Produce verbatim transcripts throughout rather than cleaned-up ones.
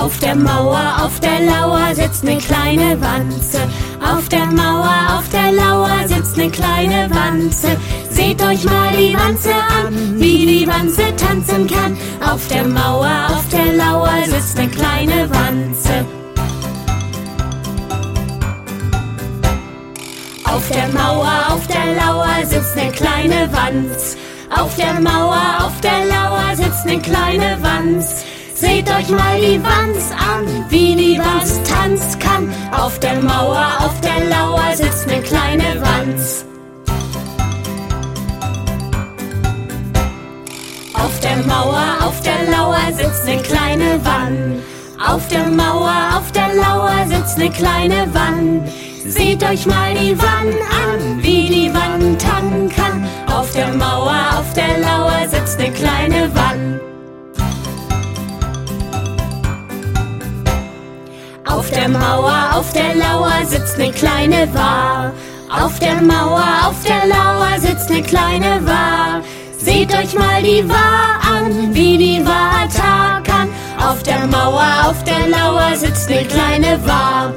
Auf der Mauer, auf der Lauer sitzt ne kleine Wanze. Auf der Mauer, auf der Lauer sitzt ne kleine Wanze. Seht euch mal die Wanze an, wie die Wanze tanzen kann. Auf der Mauer, auf der Lauer sitzt ne kleine Wanze. Auf der Mauer, auf der Lauer sitzt ne kleine Wanz. Auf der Mauer, auf der Lauer sitzt ne kleine Wanz. Seht euch mal die Wanz an, wie die Wanz tanzen kann. Auf der Mauer, auf der Lauer sitzt ne kleine Wanz. Auf der Mauer, auf der Lauer sitzt ne kleine Wann. Auf der Mauer, auf der Lauer sitzt ne kleine Wann. Seht euch mal die Wann an, wie die Wann tanzen kann. Auf der Mauer, auf der Lauer sitzt ne kleine Wann. Auf der Mauer, auf der Lauer sitzt ne kleine War. Auf der Mauer, auf der Lauer sitzt ne kleine War. Seht euch mal die War an, wie die War tagen kann. Auf der Mauer, auf der Lauer sitzt ne kleine War.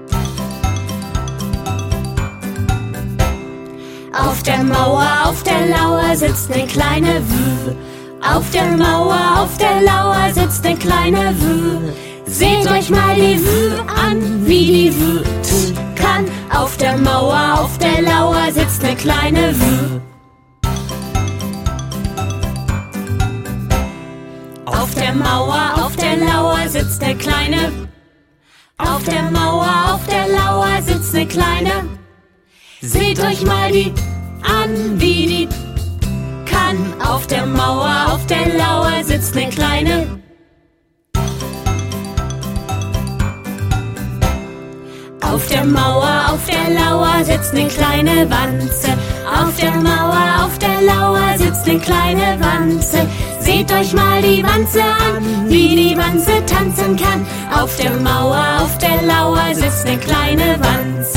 Auf der Mauer, auf der Lauer sitzt ne kleine W. Auf der Mauer, auf der Lauer sitzt ne kleine W. Seht euch mal die W an, wie die W tun kann. Auf der Mauer, auf der Lauer sitzt ne kleine W. Auf der Mauer, auf der Lauer sitzt ne kleine. Auf der Mauer, auf der Lauer sitzt ne kleine. Seht euch mal die an, wie die kann. Auf der Mauer, auf der Lauer sitzt ne kleine. Auf der Mauer, auf der Lauer sitzt ne kleine Wanze. Auf der Mauer, auf der Lauer sitzt ne kleine Wanze. Seht euch mal die Wanze an, wie die Wanze tanzen kann. Auf der Mauer, auf der Lauer sitzt ne kleine Wanze.